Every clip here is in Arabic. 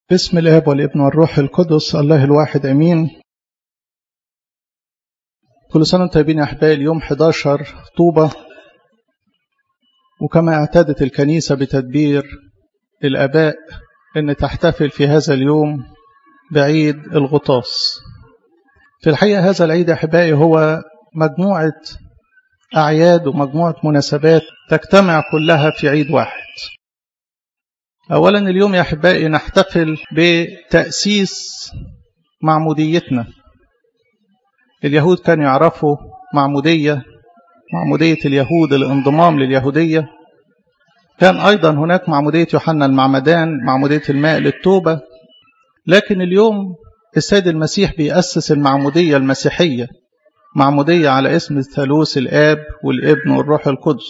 باسم الآب والابن والروح القدس الله الواحد أمين. كل سنة وانتم طيبين يا أحبائي. اليوم 11 طوبة، وكما اعتادت الكنيسة بتدبير الآباء أن تحتفل في هذا اليوم بعيد الغطاس. في الحقيقة هذا العيد يا أحبائي هو مجموعة أعياد ومجموعة مناسبات تجتمع كلها في عيد واحد. أولا اليوم يا أحبائي نحتفل بتأسيس معموديتنا. اليهود كانوا يعرفوا معمودية اليهود، الانضمام لليهودية. كان أيضا هناك معمودية يوحنا المعمدان، معمودية الماء للتوبة. لكن اليوم السيد المسيح بيأسس المعمودية المسيحية، معمودية على اسم الثالوث الآب والابن والروح القدس.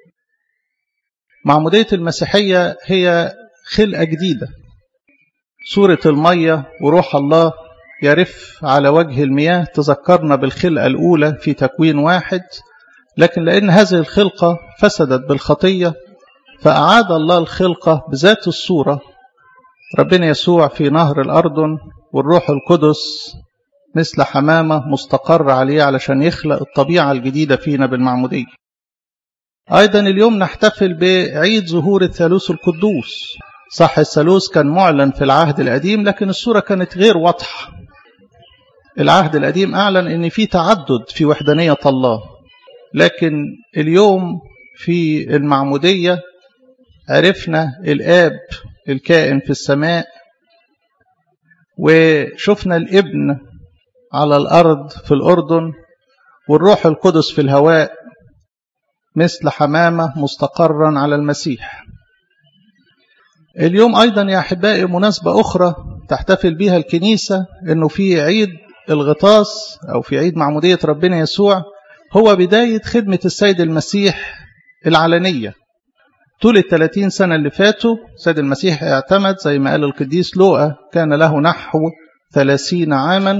معمودية المسيحية هي خلقة جديدة، صورة المية وروح الله يرف على وجه المياه تذكرنا بالخلقة الأولى في تكوين 1. لكن لأن هذه الخلقة فسدت بالخطية فأعاد الله الخلقة بذات الصورة، ربنا يسوع في نهر الأردن والروح القدس مثل حمامة مستقر عليه علشان يخلق الطبيعة الجديدة فينا بالمعمودية. أيضا اليوم نحتفل بعيد ظهور الثالوث القدوس. صح، الثالوث كان معلن في العهد القديم لكن الصورة كانت غير واضحة. العهد القديم أعلن أن في تعدد في وحدانية الله، لكن اليوم في المعمودية عرفنا الآب الكائن في السماء، وشفنا الابن على الأرض في الأردن، والروح القدس في الهواء مثل حمامة مستقرا على المسيح. اليوم أيضا يا أحبائي مناسبة أخرى تحتفل بها الكنيسة، أنه في عيد الغطاس أو في عيد معمودية ربنا يسوع هو بداية خدمة السيد المسيح العلنية. طول 30 سنة اللي فاتوا السيد المسيح اعتمد زي ما قال القديس لوقا كان له نحو 30 عاما.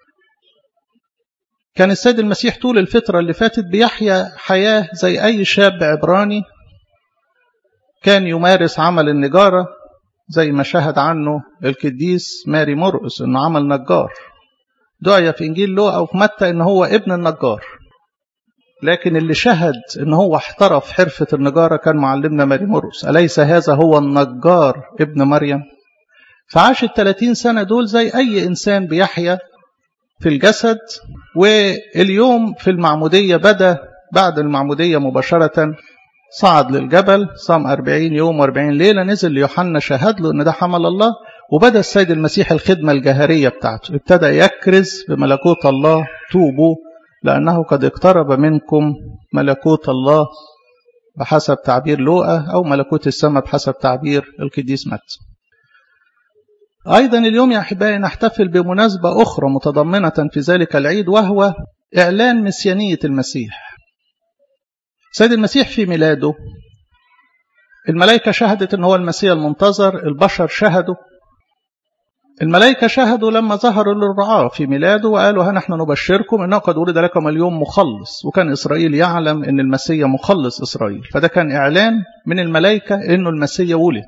كان السيد المسيح طول الفترة اللي فاتت بيحيا حياة زي أي شاب عبراني. كان يمارس عمل النجارة زي ما شهد عنه القديس ماري مرقس أنه عمل نجار. دعي في إنجيل لوقا أو في متى أنه هو ابن النجار، لكن اللي شهد أنه هو احترف حرفة النجارة كان معلمنا ماري مرقس. أليس هذا هو النجار ابن مريم؟ فعاش 30 سنة دول زي أي إنسان بيحيا في الجسد. واليوم في المعمودية بدأ بعد المعمودية مباشرة صعد للجبل، صام 40 يوم و40 ليلة، نزل ليوحنا شهد له أن ده حمل الله، وبدأ السيد المسيح الخدمة الجهرية بتاعته. ابتدى يكرز بملكوت الله، توبوا لأنه قد اقترب منكم ملكوت الله بحسب تعبير لوقا، أو ملكوت السماء بحسب تعبير القديس متى. أيضا اليوم يا أحبائي نحتفل بمناسبة أخرى متضمنة في ذلك العيد، وهو إعلان مسيانية المسيح. سيد المسيح في ميلاده الملائكة شهدت أنه هو المسيح المنتظر، البشر شهدوا. الملائكة شهدوا لما ظهروا للرعاة في ميلاده وقالوا ها نحن نبشركم أنه قد ولد لكم اليوم مخلص. وكان إسرائيل يعلم أن المسيح مخلص إسرائيل، فده كان إعلان من الملائكة أنه المسيح ولد.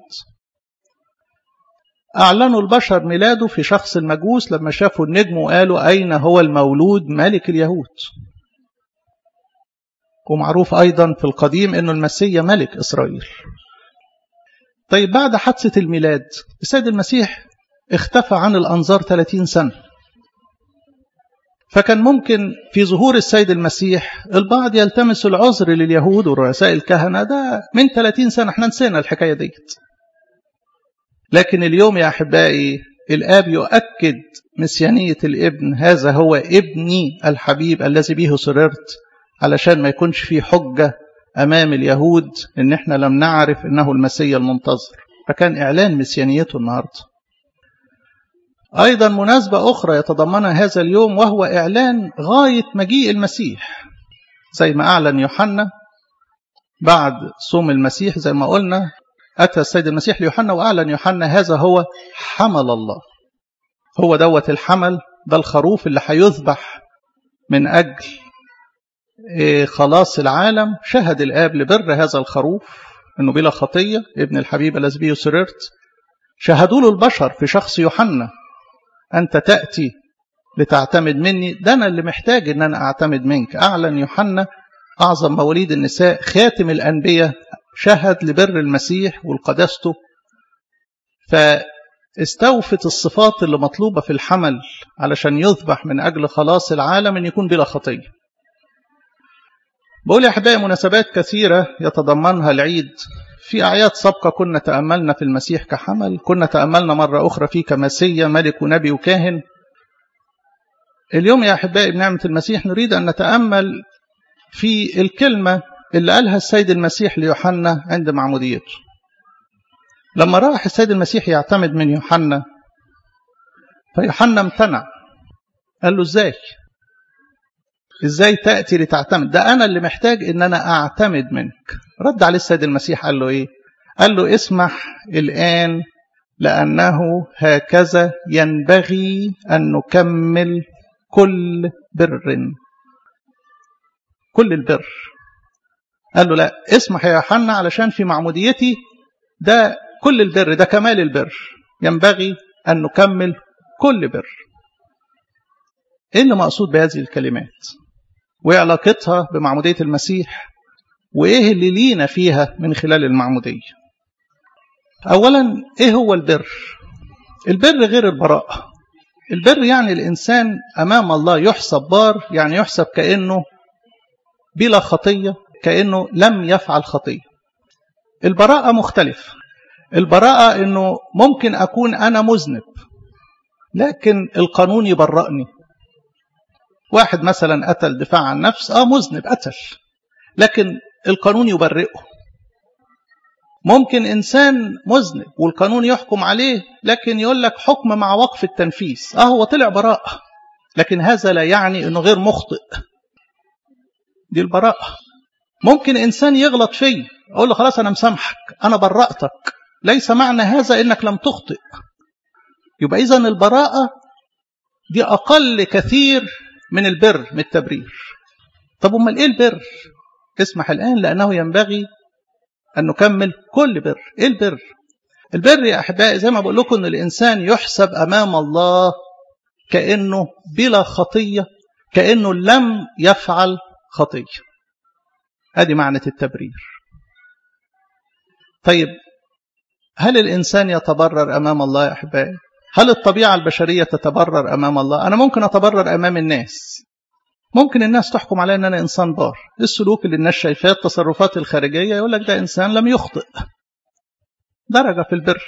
أعلنوا البشر ميلاده في شخص المجوس لما شافوا النجم وقالوا أين هو المولود ملك اليهود. ومعروف أيضا في القديم أنه المسيح ملك إسرائيل. طيب بعد حادثة الميلاد السيد المسيح اختفى عن الأنظار 30 سنة. فكان ممكن في ظهور السيد المسيح البعض يلتمس العذر لليهود ورؤساء الكهنة، ده من 30 سنة احنا نسينا الحكاية ديت. لكن اليوم يا أحبائي الآب يؤكد مسيانية الابن، هذا هو ابني الحبيب الذي به سررت، علشان ما يكونش فيه حجة أمام اليهود إن احنا لم نعرف إنه المسيح المنتظر. فكان إعلان مسيانيته النهاردة. أيضا مناسبة أخرى يتضمنها هذا اليوم، وهو إعلان غاية مجيء المسيح. زي ما أعلن يوحنا بعد صوم المسيح، زي ما قلنا أتى السيد المسيح ليوحنا وأعلن يوحنا هذا هو حمل الله. هو دوت الحمل، ده الخروف اللي هيذبح من أجل خلاص العالم. شهد الآب لبر هذا الخروف أنه بلا خطية، ابن الحبيب الذي به سررت. شهدوا له البشر في شخص يوحنا أنت تأتي لتعتمد مني، ده أنا اللي محتاج أن أنا أعتمد منك. أعلن يوحنا أعظم مواليد النساء خاتم الأنبياء، شهد لبر المسيح والقداسته، فاستوفت الصفات اللي مطلوبة في الحمل علشان يذبح من أجل خلاص العالم أن يكون بلا خطية. بقول يا أحبائي مناسبات كثيرة يتضمنها العيد. في أعياد سابقة كنا تأملنا في المسيح كحمل، كنا تأملنا مرة أخرى فيه كمسيا ملك ونبي وكاهن. اليوم يا أحبائي بنعمة المسيح نريد أن نتأمل في الكلمة اللي قالها السيد المسيح ليوحنا عند معموديته. لما راح السيد المسيح يعتمد من يوحنا، فيوحنا امتنع، قال له ازاي تأتي لتعتمد؟ ده أنا اللي محتاج إن أنا أعتمد منك. رد عليه السيد المسيح قال له إيه؟ قال له اسمح الآن لأنه هكذا ينبغي أن نكمل كل بر، كل البر. قال له لا، اسمح يا يوحنا علشان في معموديتي ده كل البر، ده كمال البر، ينبغي أن نكمل كل بر. إيه اللي مقصود بهذه الكلمات؟ وإيه علاقتها بمعمودية المسيح؟ وإيه اللي لينا فيها من خلال المعمودية؟ أولا، إيه هو البر؟ البر غير البراءة. البر يعني الإنسان أمام الله يحسب بار، يعني يحسب كأنه بلا خطية، كأنه لم يفعل خطية. البراءة مختلف. البراءة إنه ممكن أكون أنا مذنب لكن القانون يبرأني. واحد مثلا قتل دفاع عن نفس، مذنب قتل، لكن القانون يبرئه. ممكن إنسان مذنب والقانون يحكم عليه لكن يقول لك حكم مع وقف التنفيذ، هو طلع براءة، لكن هذا لا يعني أنه غير مخطئ. دي البراءة. ممكن إنسان يغلط فيه، أقول له خلاص أنا مسامحك، أنا برأتك، ليس معنى هذا إنك لم تخطئ. يبقى إذن البراءة دي أقل كثير من البر، من التبرير. طب أمال إيه البر؟ اسمح الآن لأنه ينبغي أن نكمل كل بر. إيه البر؟ البر يا أحبائي زي ما بقول لكم أن الإنسان يحسب أمام الله كأنه بلا خطية، كأنه لم يفعل خطية. هذه معنى التبرير. طيب هل الإنسان يتبرر أمام الله يا أحبائي؟ هل الطبيعة البشرية تتبرر أمام الله؟ أنا ممكن أتبرر أمام الناس، ممكن الناس تحكم علي أن أنا إنسان بار، السلوك اللي الناس شايفاه، التصرفات الخارجية، يقول لك ده إنسان لم يخطئ، درجة في البر.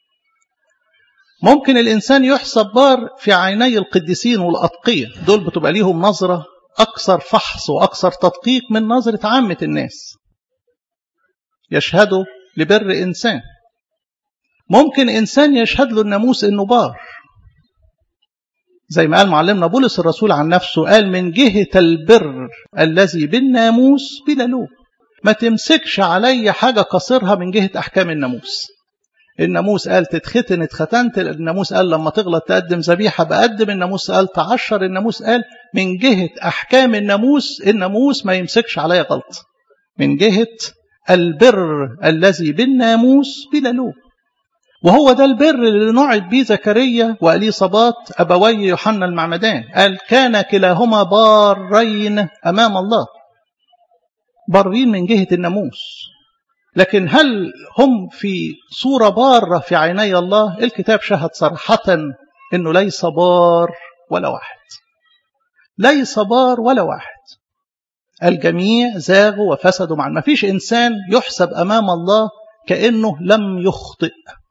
ممكن الإنسان يحسب بار في عيني القديسين والأتقية، دول بتبقى ليهم نظرة أكثر فحص وأكثر تدقيق من نظرة عامة الناس، يشهدوا لبر إنسان. ممكن إنسان يشهد له الناموس إنه بار، زي ما قال معلمنا بولس الرسول عن نفسه، قال من جهة البر الذي بالناموس بلا لوم. ما تمسكش علي حاجة قصرها من جهة أحكام الناموس. الناموس قال تتختن اتختنت، الناموس قال لما تغلط تقدم ذبيحة بقدم، الناموس قال تعشر، الناموس قال من جهة أحكام الناموس، الناموس ما يمسكش علي غلط. من جهة البر الذي بالناموس بلا لوم. وهو ده البر اللي نعد به زكريا وأليصابات أبوي يوحنا المعمدان، قال كان كلاهما بارين أمام الله، بارين من جهة الناموس. لكن هل هم في صورة بارة في عيني الله؟ الكتاب شهد صراحة أنه ليس بار ولا واحد، ليس بار ولا واحد. الجميع زاغوا وفسدوا معا. ما فيش إنسان يحسب أمام الله كأنه لم يخطئ.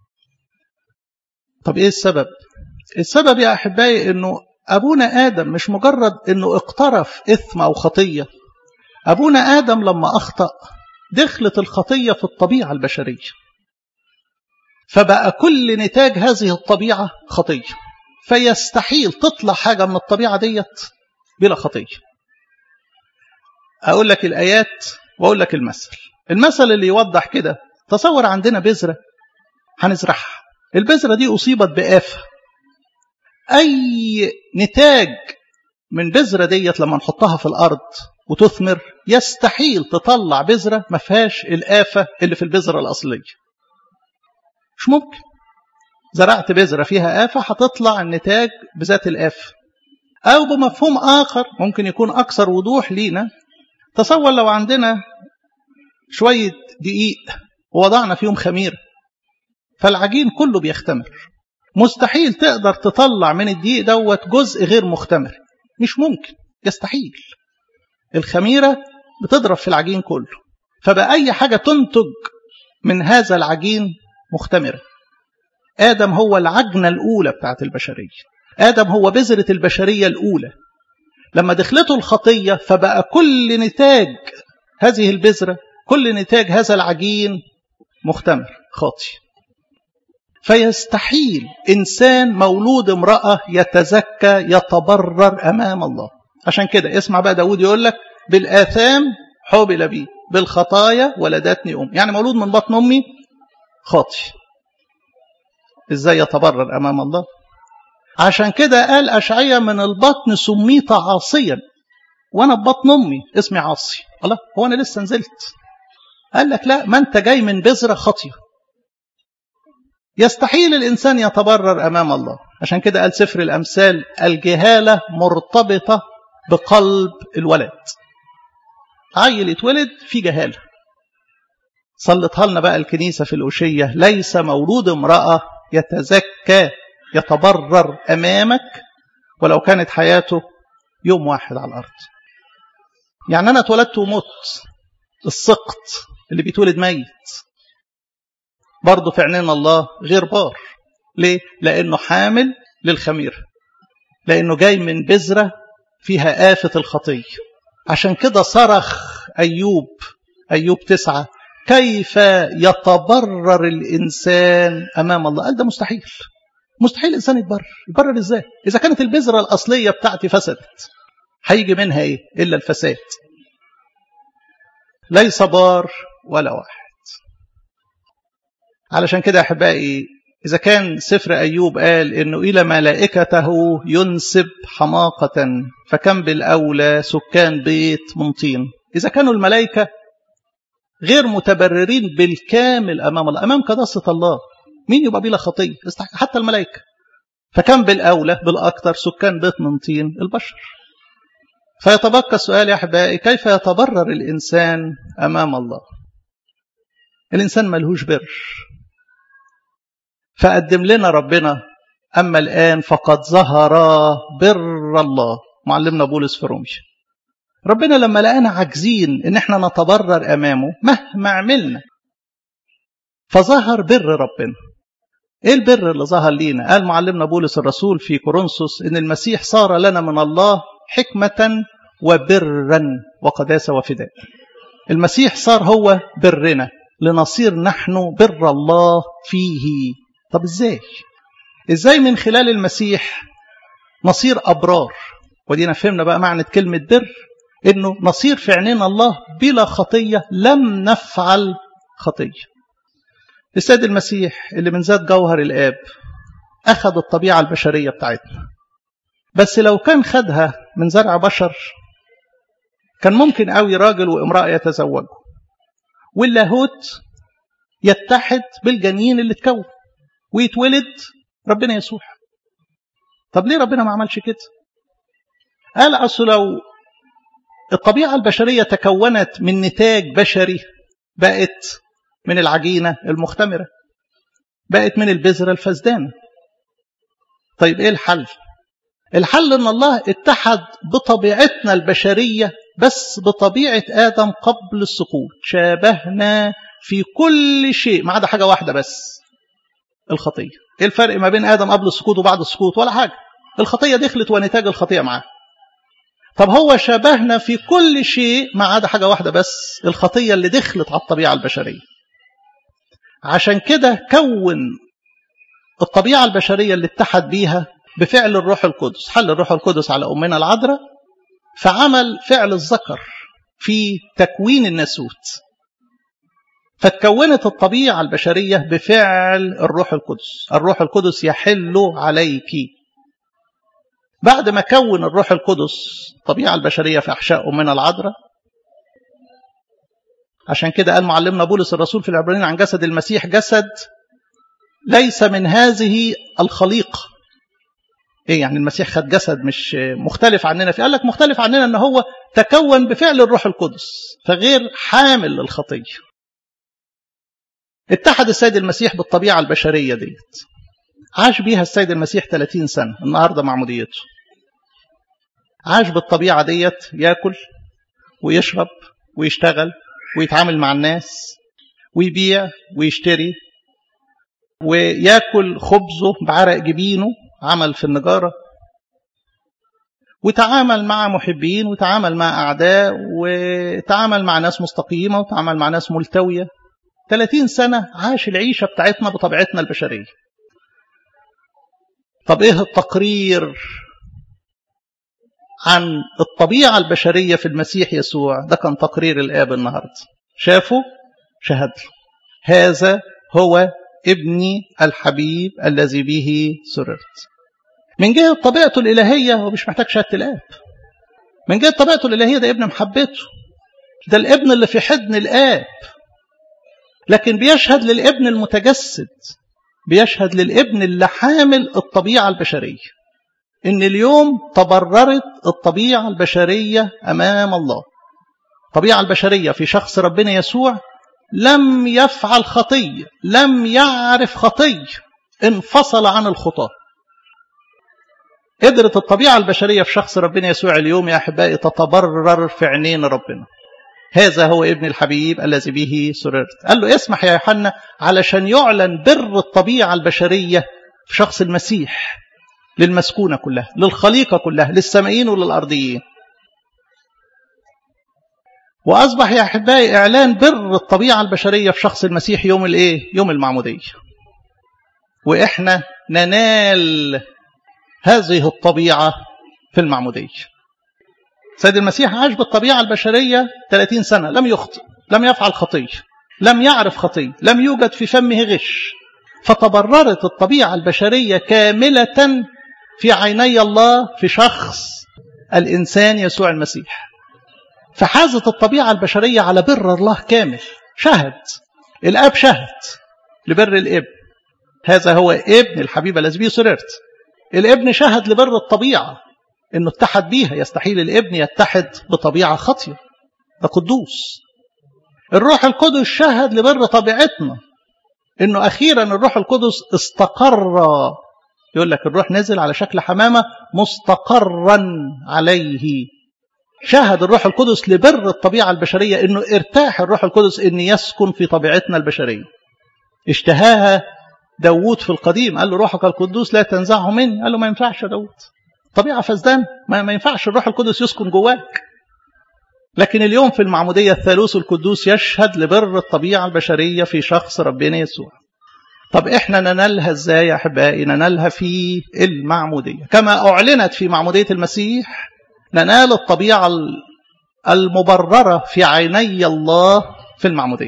طب إيه السبب؟ السبب يا أحبائي أنه أبونا آدم مش مجرد أنه اقترف إثم أو خطية. أبونا آدم لما أخطأ دخلت الخطية في الطبيعة البشرية، فبقى كل نتاج هذه الطبيعة خطية، فيستحيل تطلع حاجة من الطبيعة ديت بلا خطية. أقول لك الآيات وأقول لك المثل اللي يوضح كده. تصور عندنا بذرة هنزرعها، البذرة دي أصيبت بآفة، أي نتاج من بذرة ديت لما نحطها في الأرض وتثمر يستحيل تطلع بذرة ما فيهاش الآفة اللي في البذرة الأصلية، مش ممكن. زرعت بذرة فيها آفة هتطلع النتاج بذات الآفة. أو بمفهوم آخر ممكن يكون أكثر وضوح لينا، تصور لو عندنا شوية دقيق ووضعنا فيهم خميرة، فالعجين كله بيختمر. مستحيل تقدر تطلع من الدقيق دوت جزء غير مختمر، مش ممكن، يستحيل. الخميرة بتضرب في العجين كله، فبقى أي حاجة تنتج من هذا العجين مختمرة. آدم هو العجنة الأولى بتاعت البشرية، آدم هو بذرة البشرية الأولى. لما دخلته الخطية فبقى كل نتاج هذه البذرة، كل نتاج هذا العجين مختمر خاطي. فيستحيل إنسان مولود امرأة يتزكى يتبرر أمام الله. عشان كده اسمع بقى داود يقول لك بالآثام حبل بي بالخطايا ولدتني أم. يعني مولود من بطن أمي خاطي، إزاي يتبرر أمام الله؟ عشان كده قال أشعياء من البطن سميت عاصيا، وأنا ببطن أمي اسمي عاصي. الله، هو أنا لسه نزلت؟ قال لك لا، ما أنت جاي من بذرة خطية. يستحيل الإنسان يتبرر أمام الله. عشان كده قال سفر الأمثال الجهالة مرتبطة بقلب الولد. عيل يتولد في جهالة، صلتها لنا بقى الكنيسة في الأوشية: ليس مولود امرأة يتزكى يتبرر أمامك ولو كانت حياته يوم واحد على الأرض. يعني أنا اتولدت ومت، السقط اللي بيتولد ميت برضه في عينين الله غير بار. ليه؟ لأنه حامل للخميرة، لأنه جاي من بذرة فيها آفة الخطية. عشان كده صرخ أيوب 9: كيف يتبرر الإنسان أمام الله؟ قال ده مستحيل، مستحيل الإنسان يتبرر إزاي؟ إذا كانت البذرة الأصلية بتاعتي فسدت، هيجي منها إيه إلا الفساد؟ ليس بار ولا واحد. علشان كده أحبائي، إذا كان سفر أيوب قال إنه إلى ملائكته ينسب حماقة، فكم بالأولى سكان بيت من طين. إذا كانوا الملائكة غير متبررين بالكامل أمام الله، أمام قداسة الله، مين يبقى بلا خطية؟ حتى الملائكة. فكم بالأولى بالأكثر سكان بيت من طين البشر. فيتبقى السؤال يا أحبائي: كيف يتبرر الإنسان أمام الله؟ الإنسان ملهوش بر، فقدم لنا ربنا أما الآن فقد ظهر بر الله. معلمنا بولس في روميا، ربنا لما لقانا عاجزين إن احنا نتبرر أمامه مهما عملنا، فظهر بر ربنا. إيه البر اللي ظهر لينا؟ قال معلمنا بولس الرسول في كورنثوس إن المسيح صار لنا من الله حكمة وبرا وقداسة وفداء. المسيح صار هو برنا لنصير نحن بر الله فيه. طب إزاي من خلال المسيح نصير أبرار؟ ودينا فهمنا بقى معنى كلمة بر، إنه نصير في عينين الله بلا خطية، لم نفعل خطية. السيد المسيح اللي من ذات جوهر الآب أخذ الطبيعة البشرية بتاعتنا، بس لو كان خدها من زرع بشر كان ممكن قوي راجل وامرأة يتزوجوا واللاهوت يتحد بالجنين اللي اتكون ويتولد ربنا يسوع. طب ليه ربنا ما عملش كده؟ قال أصل لو الطبيعة البشرية تكونت من نتاج بشري، بقت من العجينة المختمرة، بقت من البذرة الفسدانة. طيب إيه الحل؟ الحل إن الله اتحد بطبيعتنا البشرية، بس بطبيعة آدم قبل السقوط. شابهنا في كل شيء ما عدا حاجة واحدة بس، الخطية. إيه الفرق ما بين آدم قبل السقوط وبعد السقوط؟ ولا حاجة، الخطية دخلت ونتاج الخطية معاه. طب هو شابهنا في كل شيء ما عدا حاجة واحدة بس، الخطية اللي دخلت على الطبيعة البشرية. عشان كده كون الطبيعة البشرية اللي اتحد بيها بفعل الروح القدس. حل الروح القدس على أمنا العذراء، فعمل فعل الذكر في تكوين الناسوت، فتكونت الطبيعة البشرية بفعل الروح القدس. الروح القدس يحل عليك. بعد ما كون الروح القدس الطبيعة البشرية في أحشاء أمنا العذراء، عشان كده قال معلمنا بولس الرسول في العبرانيين عن جسد المسيح: جسد ليس من هذه الخليقة. إيه يعني المسيح خد جسد مش مختلف عننا فيه؟ قال لك مختلف عننا أنه هو تكون بفعل الروح القدس فغير حامل للخطية. اتحد السيد المسيح بالطبيعة البشرية ديت، عاش بيها السيد المسيح 30 سنة النهاردة معموديته. عاش بالطبيعة ديت، يأكل ويشرب ويشتغل ويتعامل مع الناس ويبيع ويشتري ويأكل خبزه بعرق جبينه، عمل في النجارة، وتعامل مع محبين وتعامل مع أعداء وتعامل مع ناس مستقيمة وتعامل مع ناس ملتوية. 30 سنة عاش العيشة بتاعتنا بطبيعتنا البشرية. طب إيه التقرير عن الطبيعة البشرية في المسيح يسوع؟ ده كان تقرير الآب النهاردة. شافه شهد له هذا هو ابني الحبيب الذي به سررت. من جهة طبيعته الإلهية هو مش محتاج شهادة الآب. من جهة طبيعته الإلهية ده ابن محبته، ده الابن اللي في حضن الآب، لكن بيشهد للابن المتجسد، بيشهد للابن اللي حامل الطبيعة البشرية، إن اليوم تبررت الطبيعة البشرية أمام الله. الطبيعة البشرية في شخص ربنا يسوع لم يفعل خطية، لم يعرف خطية، انفصل عن الخطاة. قدرت الطبيعة البشرية في شخص ربنا يسوع اليوم يا أحبائي تتبرر في عينين ربنا. هذا هو ابن الحبيب الذي به سررت. قال له اسمح يا يوحنا علشان يعلن بر الطبيعة البشرية في شخص المسيح للمسكونة كلها، للخليقة كلها، للسمائيين وللأرضيين. وأصبح يا أحبائي إعلان بر الطبيعة البشرية في شخص المسيح يوم الإيه؟ يوم المعمودية. وإحنا ننال هذه الطبيعة في المعمودية. سيد المسيح عاش بالطبيعة البشرية 30 سنة، لم يخطئ، لم يفعل خطية، لم يعرف خطية، لم يوجد في فمه غش، فتبررت الطبيعة البشرية كاملة في عيني الله في شخص الإنسان يسوع المسيح. فحازت الطبيعة البشرية على بر الله كامل. شهد الآب، شهد لبر الابن، هذا هو ابن الحبيب الذي به سررت. الابن شهد لبر الطبيعة انه اتحد بيها، يستحيل الابن يتحد بطبيعة خطية، ده قدوس. الروح القدس شهد لبر طبيعتنا، انه اخيرا الروح القدس استقر. يقول لك الروح نزل على شكل حمامة مستقرا عليه. شهد الروح القدس لبر الطبيعة البشرية، انه ارتاح الروح القدس ان يسكن في طبيعتنا البشرية. اشتهاها داود في القديم، قال له روحك القدوس لا تنزعه مني. قال له ما ينفعش يا داود، طبيعة فسدان، ما ينفعش الروح القدس يسكن جواك. لكن اليوم في المعمودية الثالوث القدوس يشهد لبر الطبيعة البشرية في شخص ربنا يسوع. طب احنا ننالها ازاي يا احبائي؟ ننالها في المعمودية كما اعلنت في معمودية المسيح. ننال الطبيعة المبررة في عيني الله في المعمودية.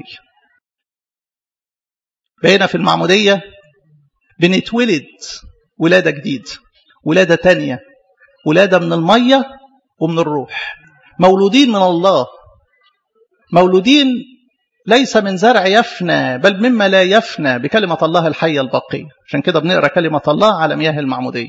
بقينا في المعمودية بنتولد ولادة جديد، ولادة تانية، ولادة من المية ومن الروح، مولودين من الله، مولودين ليس من زرع يفنى بل مما لا يفنى بكلمة الله الحية الباقية. عشان كده بنقرأ كلمة الله على مياه المعمودية.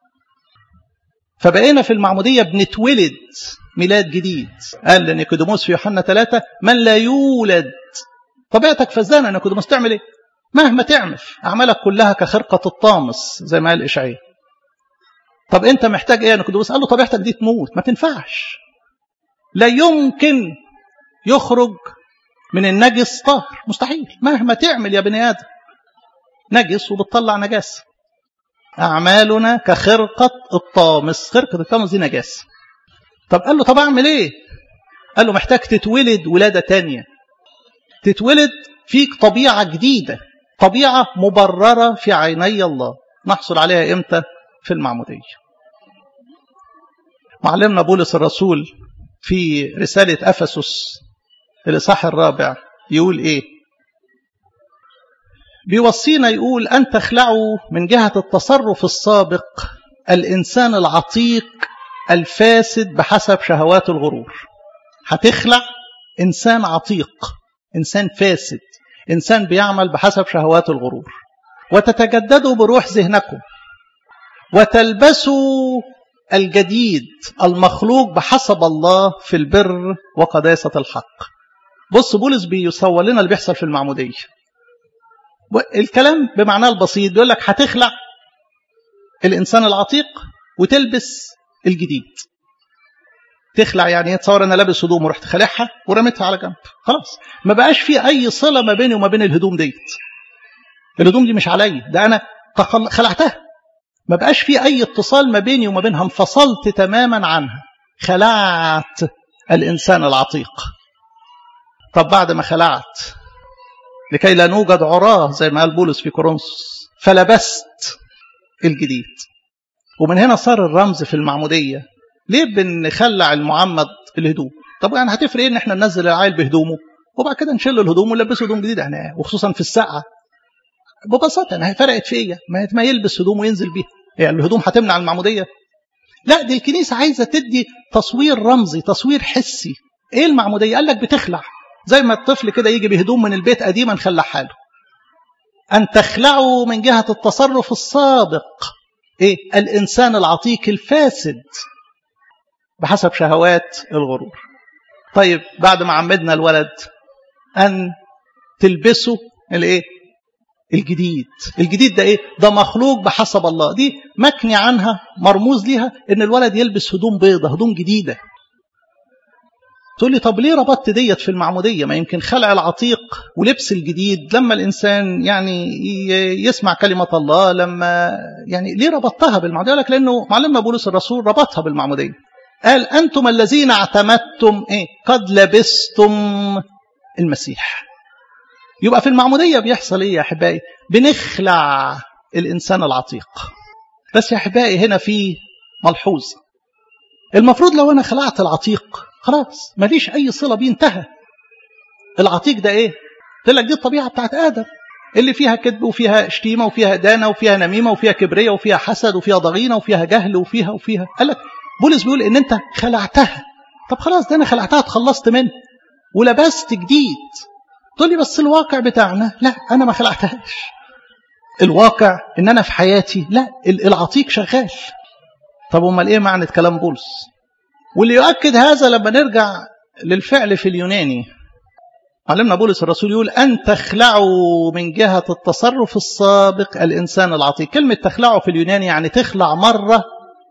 فبقينا في المعمودية بنتولد ميلاد جديد. قال لنيقوديموس في يوحنا 3 من لا يولد. طبيعتك فزانة نيقوديموس، تعمل ايه؟ مهما تعمل أعمالك كلها كخرقة الطامس زي ما قال إشعياء. طب أنت محتاج إيه يا نيقوديموس؟ قال له طبيعتك دي تموت، ما تنفعش، لا يمكن يخرج من النجس طاهر، مستحيل. مهما تعمل يا بني آدم نجس وبتطلع نجاسة. أعمالنا كخرقة الطامس، خرقة الطامس دي نجاسة. طب قال له طب أعمل إيه؟ قال له محتاج تتولد ولادة تانية، تتولد فيك طبيعة جديدة، طبيعة مبررة في عيني الله. نحصل عليها إمتى؟ في المعمودية. معلمنا بولس الرسول في رسالة أفسس الإصحاح 4 يقول إيه؟ بيوصينا، يقول أن تخلعوا من جهة التصرف السابق الإنسان العتيق الفاسد بحسب شهوات الغرور. هتخلع إنسان عتيق، إنسان فاسد، إنسان بيعمل بحسب شهوات الغرور. وتتجددوا بروح ذهنكم وتلبسوا الجديد المخلوق بحسب الله في البر وقداسة الحق. بص بولس بيصور لنا اللي بيحصل في المعمودية. الكلام بمعناه البسيط بيقول لك هتخلع الإنسان العتيق وتلبس الجديد. تخلع يعني تصور أنا لابس هدوم ورحت خلعها ورميتها على جنب، خلاص ما بقاش في أي صلة ما بيني وما بين الهدوم ديت. الهدوم دي مش علي، ده أنا خلعتها، ما بقاش في أي اتصال ما بيني وما بينها، انفصلت تماما عنها، خلعت الإنسان العتيق. طب بعد ما خلعت لكي لا نوجد عراه زي ما قال بولس في كورنثوس فلبست الجديد. ومن هنا صار الرمز في المعمودية. ليه بنخلع المعمد الهدوم؟ طب يعني هتفرق ايه ان احنا ننزل العيل بهدومه وبعد كده نشيل الهدوم ونلبسه هدوم جديده احنا، وخصوصا في السقعه؟ ببساطه انا فرقت في ايه؟ ما يلبس هدوم وينزل بيها، يعني الهدوم هتمنع المعموديه؟ لا، دي الكنيسه عايزه تدي تصوير رمزي، تصوير حسي. ايه المعموديه؟ قال لك بتخلع زي ما الطفل كده يجي بهدوم من البيت قديما نخلعها له. ان تخلعوا من جهه التصرف السابق ايه؟ الانسان العتيق الفاسد بحسب شهوات الغرور. طيب بعد ما عمدنا الولد أن تلبسوا الايه؟ الجديد. الجديد ده ايه؟ ده مخلوق بحسب الله. دي مكني عنها، مرموز ليها ان الولد يلبس هدوم بيضة، هدوم جديدة. تقول لي طب ليه ربطت ديت في المعمودية؟ ما يمكن خلع العتيق ولبس الجديد لما الإنسان يعني يسمع كلمة الله، لما يعني ليه ربطتها بالمعمودية؟ لك لأنه معلمنا بولس الرسول ربطها بالمعمودية. قال أنتم الذين اعتمدتم إيه؟ قد لبستم المسيح. يبقى في المعمودية بيحصل إيه يا أحبائي؟ بنخلع الإنسان العتيق. بس يا أحبائي هنا في ملحوظ. المفروض لو أنا خلعت العتيق خلاص ماليش أي صلة بيه، انتهى. العتيق ده إيه؟ قلت لك دي الطبيعة بتاعت آدم اللي فيها كذب وفيها شتيمة وفيها دانة وفيها نميمة وفيها كبرية وفيها حسد وفيها ضغينة وفيها جهل وفيها. قال لك بولس بيقول إن أنت خلعتها. طب خلاص ده أنا خلعتها، اتخلصت منه ولبست جديد. تقول لي بس الواقع بتاعنا لا، أنا ما خلعتهاش. الواقع إن أنا في حياتي لا، العتيق شغال. طب أمال إيه معنى كلام بولس؟ واللي يؤكد هذا لما نرجع للفعل في اليوناني. علمنا بولس الرسول يقول أن تخلعوا من جهة التصرف السابق الإنسان العتيق. كلمة تخلعوا في اليوناني يعني تخلع مرة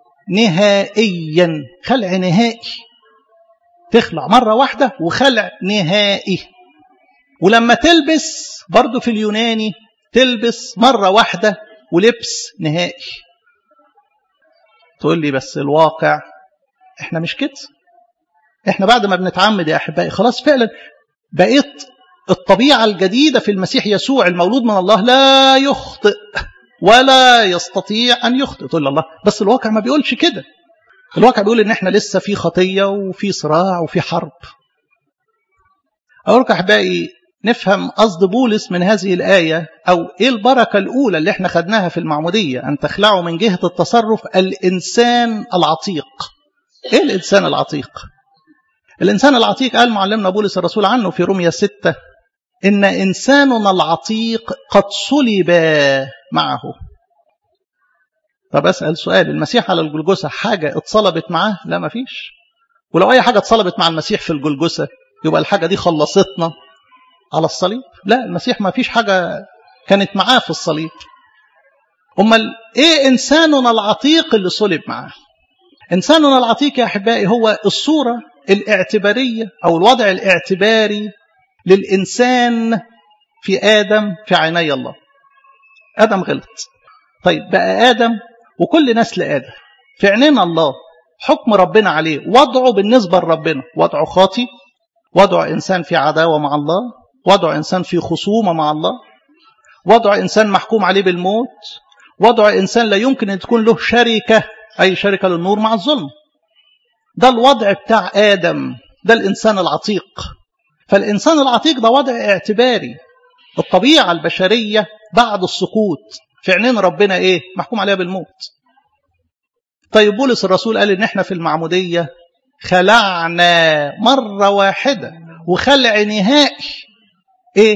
نهائيا، خلع نهائي. تخلع مرة واحدة وخلع نهائي. ولما تلبس برضو في اليوناني تلبس مرة واحدة ولبس نهائي. تقول لي بس الواقع احنا مش كده. احنا بعد ما بنتعمد يا أحبائي خلاص فعلا بقيت الطبيعة الجديدة في المسيح يسوع المولود من الله لا يخطئ ولا يستطيع أن يخطئ. تقول لي الله بس الواقع ما بيقولش كده. الواقع بيقول إن احنا لسه في خطية وفي صراع وفي حرب. أقولك أحبائي نفهم قصد بولس من هذه الآية، أو إيه البركة الأولى اللي احنا خدناها في المعمودية؟ أن تخلعوا من جهة التصرف الإنسان العتيق. إيه الإنسان العتيق؟ الإنسان العتيق قال معلمنا بولس الرسول عنه في رومية 6 إن إنساننا العتيق قد صلب معه. طب أسأل سؤال، المسيح على الجلجسة حاجة اتصلبت معاه؟ لا ما فيش. ولو أي حاجة اتصلبت مع المسيح في الجلجسة يبقى الحاجة دي خلصتنا على الصليب؟ لا، المسيح ما فيش حاجة كانت معاه في الصليب. أمال إيه إنساننا العتيق اللي صلب معاه؟ إنساننا العتيق يا أحبائي هو الصورة الاعتبارية أو الوضع الاعتباري للإنسان في آدم في عيني الله. آدم غلط، طيب بقى آدم وكل نسل آدم في عينين الله حكم ربنا عليه، وضعه بالنسبة لربنا وضعه خاطي، وضع إنسان في عداوة مع الله، وضع إنسان في خصومة مع الله، وضع إنسان محكوم عليه بالموت، وضع إنسان لا يمكن أن تكون له شركة، أي شركة للنور مع الظلم. ده الوضع بتاع آدم، ده الإنسان العتيق. فالإنسان العتيق ده وضع اعتباري. الطبيعة البشرية بعد السقوط في عينين ربنا إيه؟ محكوم عليها بالموت. طيب بولس الرسول قال إن إحنا في المعمودية خلعنا مرة واحدة وخلع نهائي إيه؟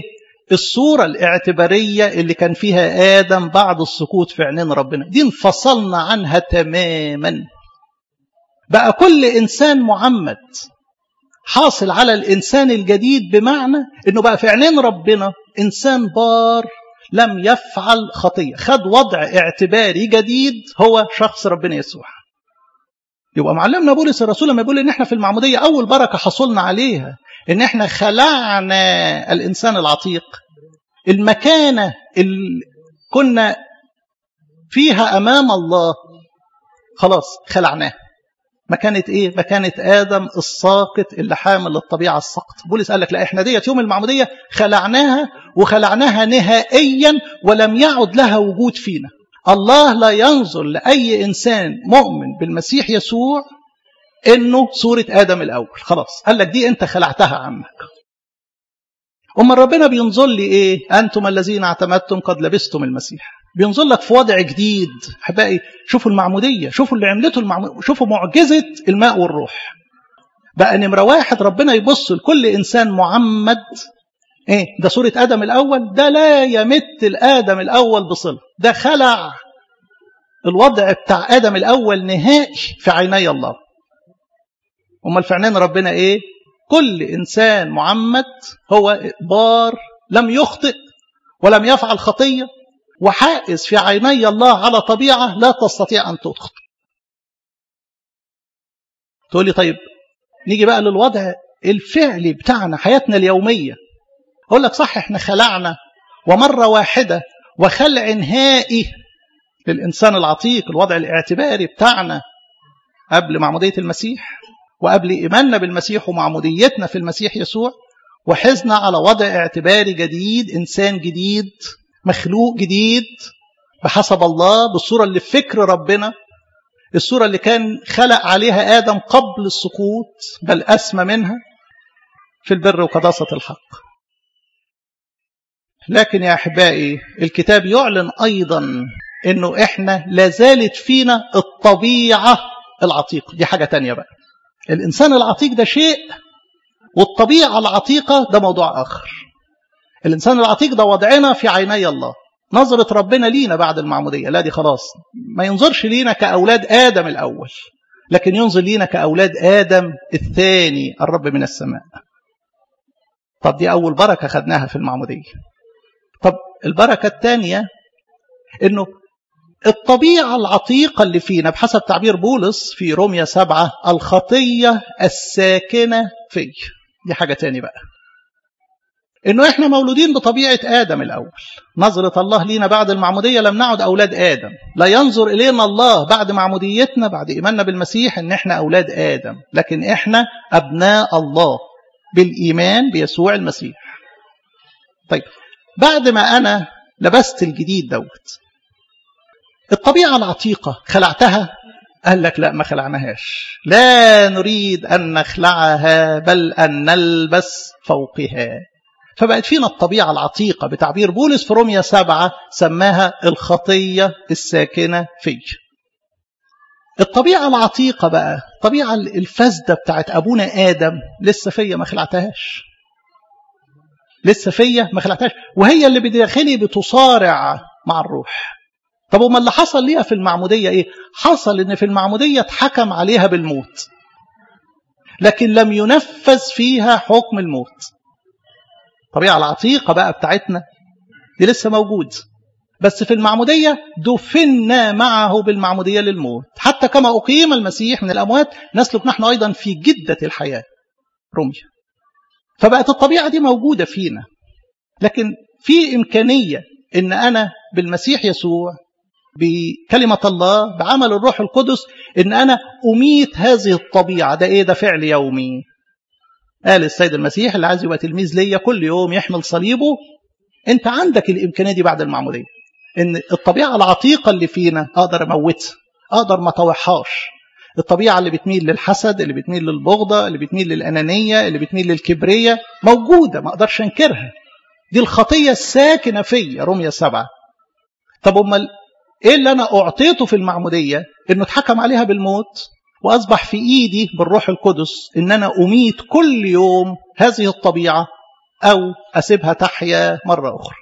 الصورة الاعتبارية اللي كان فيها آدم بعد السقوط في عينين ربنا، دي انفصلنا عنها تماما. بقى كل إنسان معمد حاصل على الإنسان الجديد، بمعنى أنه بقى في عينين ربنا إنسان بار لم يفعل خطية، خد وضع اعتباري جديد هو شخص ربنا يسوع. يبقى معلمنا بولس الرسول لما يقول إن احنا في المعمودية أول بركة حصلنا عليها إن احنا خلعنا الإنسان العتيق، المكانة اللي كنا فيها أمام الله خلاص خلعناها. مكانة إيه؟ مكانة آدم الساقط اللي حامل الطبيعة الساقط. بولس قال لك لا، إحنا ديت يوم المعمودية خلعناها، وخلعناها نهائيا ولم يعد لها وجود فينا. الله لا ينظر لأي إنسان مؤمن بالمسيح يسوع إنه صورة آدم الأول، خلاص قال لك دي أنت خلعتها عنك. أما ربنا بينظر لي إيه؟ أنتم الذين اعتمدتم قد لبستم المسيح. بينظر لك في وضع جديد. أحبائي شوفوا المعمودية، شوفوا اللي عملته المعمودية، شوفوا معجزة الماء والروح. بقى نمرة واحد ربنا يبص لكل إنسان معمد إيه؟ ده صورة آدم الأول، ده لا يمت الآدم الأول بصلة، ده خلع الوضع بتاع آدم الأول نهائي في عيني الله. أمال في عينين ربنا إيه؟ كل إنسان معمد هو بار لم يخطئ ولم يفعل خطية، وحائز في عيني الله على طبيعة لا تستطيع أن تخطئ. تقول لي طيب نيجي بقى للوضع الفعلي بتاعنا، حياتنا اليومية. أقول لك صح، احنا خلعنا ومرة واحدة وخلع نهائي للإنسان العتيق، الوضع الاعتباري بتاعنا قبل معمودية المسيح وقبل إيماننا بالمسيح ومعموديتنا في المسيح يسوع، وحزنا على وضع اعتباري جديد، إنسان جديد، مخلوق جديد بحسب الله، بالصورة اللي في فكر ربنا، الصورة اللي كان خلق عليها آدم قبل السقوط، بل أسمى منها في البر وقداسة الحق. لكن يا أحبائي الكتاب يعلن أيضا أنه إحنا لازالت فينا الطبيعة العتيقة. دي حاجة تانية بقى. الإنسان العتيق ده شيء، والطبيعة العتيقة ده موضوع آخر. الإنسان العتيق ده وضعنا في عيني الله. نظرة ربنا لينا بعد المعمودية لا، دي خلاص ما ينظرش لينا كأولاد آدم الأول، لكن ينظر لينا كأولاد آدم الثاني الرب من السماء. طب دي أول بركة خدناها في المعمودية. طب البركة الثانية إنه الطبيعة العتيقة اللي فينا بحسب تعبير بولس في رومية 7 الخطية الساكنة في. دي حاجة تاني بقى، إنه إحنا مولودين بطبيعة آدم الأول. نظرة الله لينا بعد المعمودية لم نعد أولاد آدم. لا ينظر إلينا الله بعد معموديتنا بعد إيماننا بالمسيح إن إحنا أولاد آدم، لكن إحنا أبناء الله بالإيمان بيسوع المسيح. طيب بعد ما أنا لبست الجديد دوت، الطبيعة العتيقة خلعتها؟ قال لك لا، ما خلعناهاش. لا نريد أن نخلعها بل أن نلبس فوقها. فبقت فينا الطبيعة العتيقة بتعبير بولس في رومية 7 سماها الخطية الساكنة في. الطبيعة العتيقة بقى، الطبيعة الفاسدة بتاعت أبونا آدم لسه فيا ما خلعتهاش، لسه فيا ما خلعتهاش، وهي اللي بداخلي بتصارع مع الروح. طب وما اللي حصل ليها في المعمودية إيه؟ حصل إن في المعمودية اتحكم عليها بالموت، لكن لم ينفذ فيها حكم الموت. الطبيعة العتيقة بقى بتاعتنا دي لسه موجود، بس في المعمودية دفنا معه بالمعمودية للموت، حتى كما أقيم المسيح من الأموات نسلك نحن أيضا في جدة الحياة. رومية. فبقت الطبيعة دي موجودة فينا، لكن في إمكانية إن أنا بالمسيح يسوع بكلمة الله بعمل الروح القدس إن أنا أميت هذه الطبيعة. ده إيه؟ ده فعل يومي. قال السيد المسيح اللي عايز يبقى تلميذ ليا كل يوم يحمل صليبه. أنت عندك الإمكانية دي بعد المعمودية، إن الطبيعة العتيقة اللي فينا أقدر أموتها، أقدر ما طوحهاش. الطبيعة اللي بتميل للحسد، اللي بتميل للبغضة، اللي بتميل للأنانية، اللي بتميل للكبرية موجودة، ما أقدرش أنكرها. دي الخطية الساكنة فيا. رومية 7. طب أمال إيه اللي أنا أعطيته في المعمودية؟ إنه اتحكم عليها بالموت، وأصبح في إيدي بالروح القدس إن أنا أميت كل يوم هذه الطبيعة أو أسيبها تحيا مرة أخرى.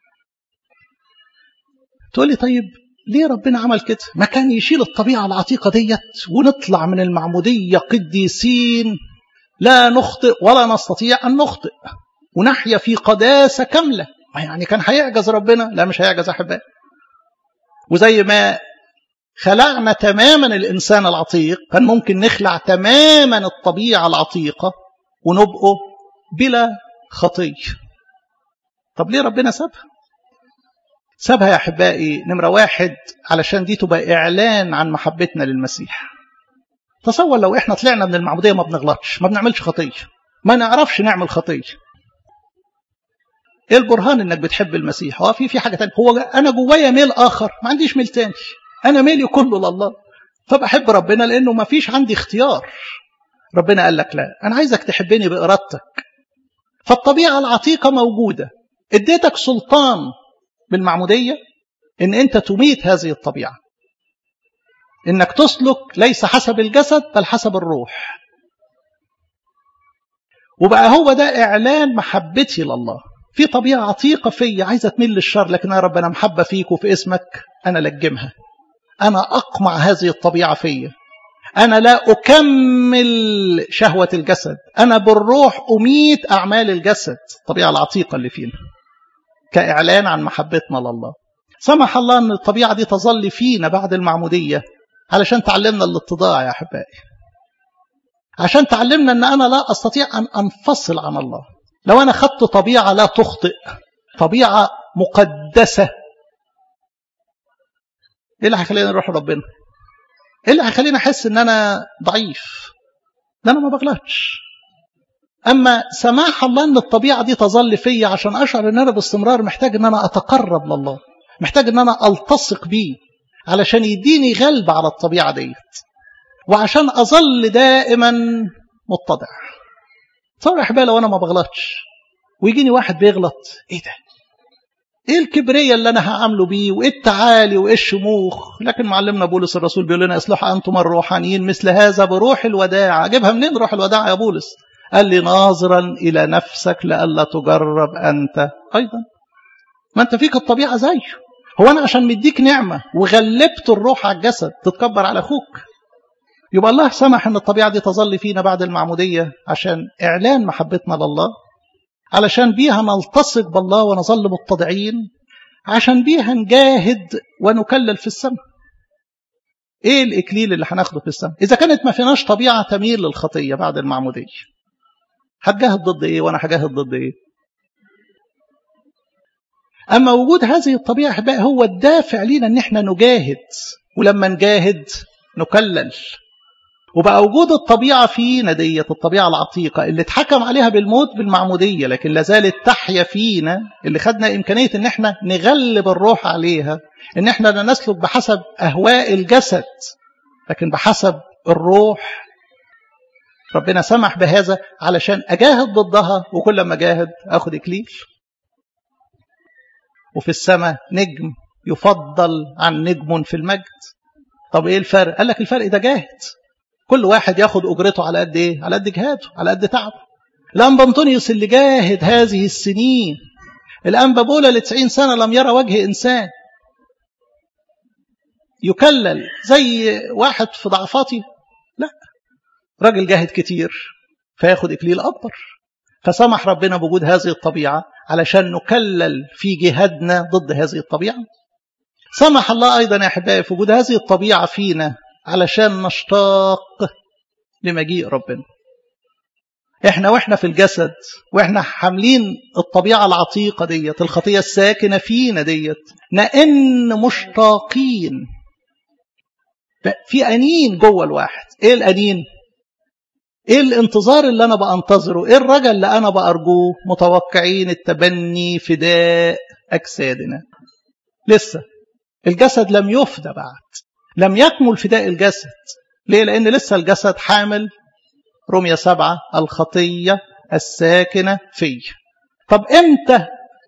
تقول لي طيب ليه ربنا عمل كده؟ ما كان يشيل الطبيعة العتيقة ديت ونطلع من المعمودية قديسين لا نخطئ ولا نستطيع أن نخطئ ونحيا في قداسة كاملة. يعني كان هيعجز ربنا؟ لا مش هيعجز أحبائي. وزي ما خلعنا تماما الإنسان العتيق كان ممكن نخلع تماما الطبيعة العتيقة ونبقى بلا خطية. طب ليه ربنا سابها؟ سابها يا أحبائي نمرة واحد علشان دي تبقى إعلان عن محبتنا للمسيح. تصور لو إحنا طلعنا من المعمودية ما بنغلطش، ما بنعملش خطية، ما نعرفش نعمل خطية، إيه البرهان إنك بتحب المسيح؟ هو في حاجة تانية، هو أنا جوايا ميل آخر، ما عنديش ميل تاني، أنا ميلي كله لله، فبحب ربنا لأنه ما فيش عندي اختيار. ربنا قال لك لا، أنا عايزك تحبني بإرادتك. فالطبيعة العتيقة موجودة، اديتك سلطان بالمعمودية إن أنت تميت هذه الطبيعة، إنك تسلك ليس حسب الجسد بل حسب الروح. وبقى هو ده إعلان محبتي لله. في طبيعة عتيقة فيا عايزة تميل للشر، لكن يا رب أنا محبة فيك وفي اسمك أنا لجمها، أنا أقمع هذه الطبيعة فيا، أنا لا أكمل شهوة الجسد، أنا بالروح أميت أعمال الجسد، الطبيعة العتيقة اللي فينا، كإعلان عن محبتنا لله. سمح الله أن الطبيعة دي تظل فينا بعد المعمودية علشان تعلمنا الاتضاع يا أحبائي، عشان تعلمنا أن أنا لا أستطيع أن أنفصل عن الله. لو أنا خدت طبيعة لا تخطئ، طبيعة مقدسة، إيه اللي هيخليني نروح ربنا؟ إيه اللي هيخليني أحس أن أنا ضعيف؟ ده أنا ما بغلطش. أما سماح الله أن الطبيعة دي تظل فيا عشان أشعر أن أنا باستمرار محتاج أن أنا أتقرب لله، محتاج أن أنا ألتصق بيه علشان يديني غلبة على الطبيعة ديت، وعشان أظل دائما متضع. تصور يا أحبائي لو أنا ما بغلطش ويجيني واحد بيغلط، إيه ده؟ إيه الكبرية اللي أنا هعمله بيه؟ وإيه التعالي وإيه الشموخ؟ لكن معلمنا بولس الرسول بيقول لنا اصلحوا أنتم الروحانيين مثل هذا بروح الوداع. أجيبها منين روح الوداع يا بولس؟ قال لي ناظرا إلى نفسك لئلا تجرب أنت أيضا. ما أنت فيك الطبيعة زيه. هو أنا عشان مديك نعمة وغلبت الروح على الجسد تتكبر على أخوك؟ يبقى الله سمح أن الطبيعة دي تظل فينا بعد المعمودية عشان إعلان محبتنا لله، علشان بيها نلتصق بالله ونظل متضعين، عشان بيها نجاهد ونكلل في السماء. إيه الإكليل اللي هناخده في السماء؟ إذا كانت ما فيناش طبيعة تميل للخطية بعد المعمودية، هتجاهد ضد إيه وأنا هجاهد ضد إيه؟ أما وجود هذه الطبيعة بقى هو الدافع لينا أن احنا نجاهد، ولما نجاهد نكلل. وبقى وجود الطبيعة فينا ديت، الطبيعة العتيقة اللي اتحكم عليها بالموت بالمعمودية لكن لازالت تحيا فينا، اللي خدنا إمكانية ان احنا نغلب الروح عليها، ان احنا لا نسلك بحسب أهواء الجسد لكن بحسب الروح. ربنا سمح بهذا علشان أجاهد ضدها، وكل ما أجاهد أخذ إكليل. وفي السماء نجم يفضل عن نجم في المجد. طب إيه الفرق؟ قال لك الفرق ده جاهد، كل واحد ياخد أجرته على قد إيه؟ على قد جهاده، على قد تعبه. الأنبا أنطونيوس اللي جاهد هذه السنين، الأنبا بولا ل 90 سنة لم يرى وجه إنسان، يكلل زي واحد في ضعفاتي؟ لا، راجل جاهد كتير فياخد إكليل أكبر. فسمح ربنا بوجود هذه الطبيعة علشان نكلل في جهادنا ضد هذه الطبيعة. سمح الله أيضا يا أحبائي في وجود هذه الطبيعة فينا علشان نشتاق لمجيء ربنا. احنا في الجسد واحنا حاملين الطبيعة العتيقة ديت، الخطية الساكنة فينا ديت، نئن مشتاقين في أنين جوه الواحد. ايه الأنين؟ ايه الانتظار اللي انا بانتظره؟ ايه الرجاء اللي انا بأرجوه؟ متوقعين التبني فداء أجسادنا. لسه الجسد لم يفدى بعد، لم يكمل فداء الجسد. ليه؟ لأن لسه الجسد حامل رمية 7 الخطية الساكنة فيه. طب امتى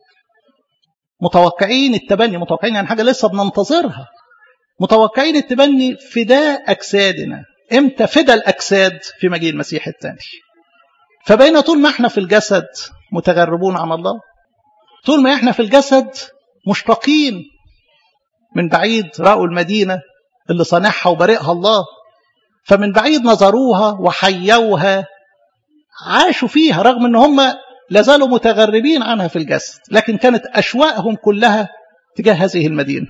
متوقعين التبني؟ متوقعين يعني حاجة لسه بننتظرها. متوقعين التبني فداء أجسادنا. امتى فدى الأجساد؟ في مجيء المسيح الثاني. فبين طول ما احنا في الجسد متغربون عن الله. طول ما احنا في الجسد مشتاقين، من بعيد رأوا المدينة اللي صانعها وبارئها الله، فمن بعيد نظروها وحيوها، عاشوا فيها رغم ان هم لازالوا متغربين عنها في الجسد، لكن كانت أشواقهم كلها تجاه هذه المدينة.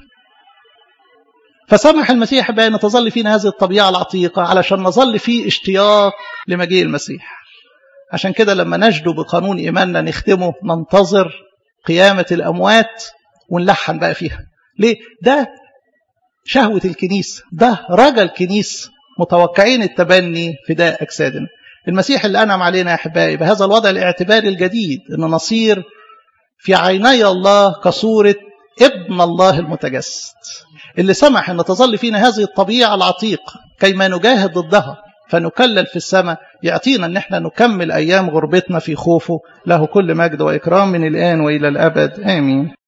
فسمح المسيح بأن تظل فينا هذه الطبيعة العتيقة علشان نظل فيه اشتياق لمجيء المسيح. عشان كده لما نجدوا بقانون إيماننا نختمه ننتظر قيامة الأموات ونلحن بقى فيها. ليه؟ ده شهوة الكنيسة، ده رجا الكنيسة، متوقعين التبني فداء أجسادنا. المسيح اللي أنعم علينا يا أحبائي بهذا الوضع الاعتباري الجديد، أن نصير في عيني الله كصورة ابن الله المتجسد، اللي سمح أن تظل فينا هذه الطبيعة العتيقة كيما نجاهد ضدها فنكلل في السماء، يعطينا أن احنا نكمل أيام غربتنا في خوفه. له كل مجد وإكرام من الآن وإلى الأبد، آمين.